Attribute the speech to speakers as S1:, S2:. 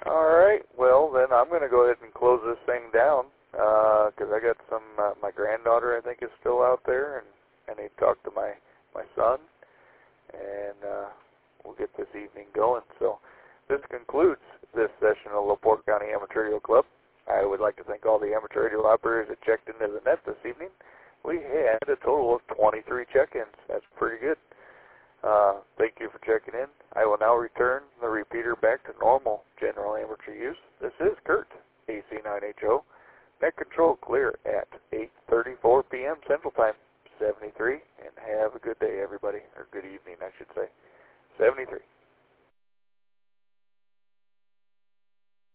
S1: All right. Well, then I'm going to go ahead and close this thing down because I got some. My granddaughter, I think, is still out there, and I need to talk to my son, and we'll get this evening going. So this concludes this session of LaPorte County Amateur Radio Club. I would like to thank all the amateur radio operators that checked into the net this evening. We had a total of 23 check-ins. That's pretty good. Thank you for checking in. I will now return the repeater back to normal general amateur use. This is Kurt, AC9HO. Net control clear at 8:34 p.m. Central Time, 73. And have a good day, everybody. Or good evening, I should say. 73.